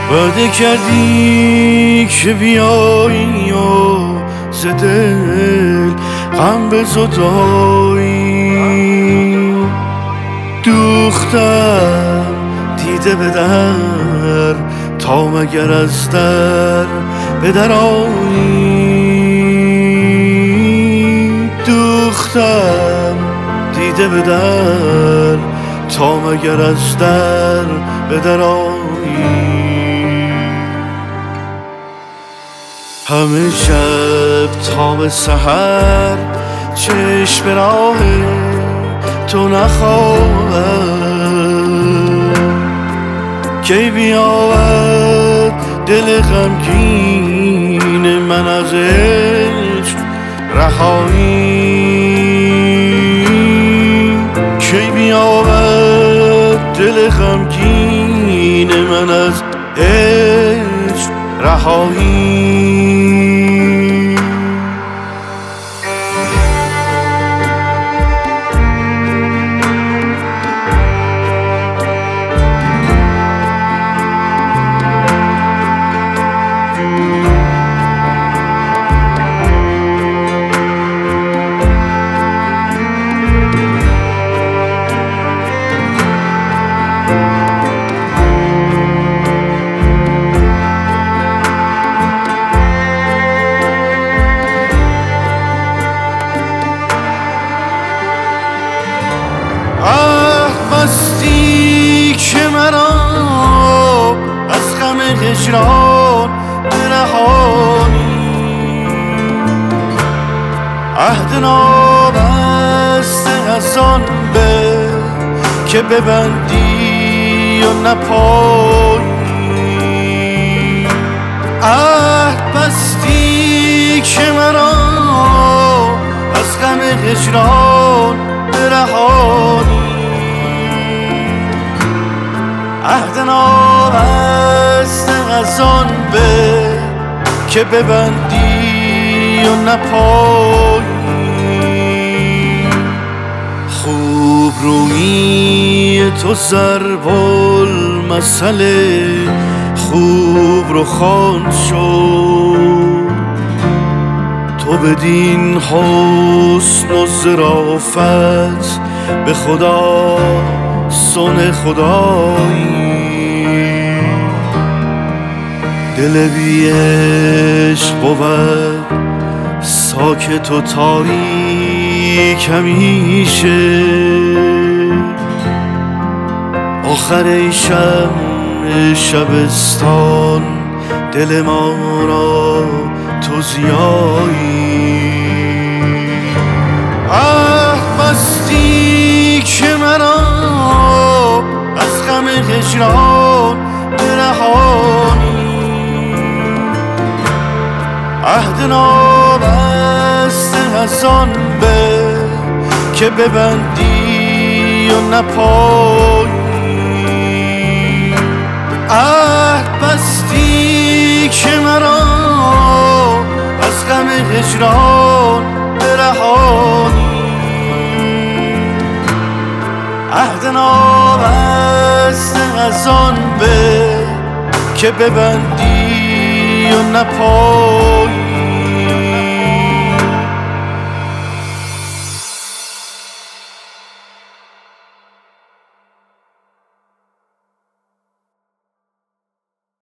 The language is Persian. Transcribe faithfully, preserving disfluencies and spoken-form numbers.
وعده کردی که بیایی و ز دل غم به زدایی. دوختم دیده به در تا مگر از در به در آیی. دوختم دیده به در تا مگر از در به در آیی. همه شب تا به سحر چشم به راه تو نخواهم. کی بیاید دل غمگین من از عشق رهایی. کی بیاید دل غمگین من از عشق رهایی. مستی که مرا از غم هجران برهانی. عهد نابسته از آن به که ببندی و نپایی. عهد بستی که مرا از غم هجران برهانی. عهد نابسته از آن به که ببندی و نپایی. خوب رویی تو ضرب المثل خوب رو خوان شد. تو بدین حسن و ظرافت به خدا سن خدایی. دل بی عشق بود ساکت و تاریک همیشه. آخر ای شمع شبستان دل ما را تو زیایی. عهد بستی که مرا از غم هجران برهانی. عهد نابسته از آن به که ببندی و نپایی. عهد بستی که مرا از غم هجران برهانی. عهد نابسته از آن به که ببندی و نپایی.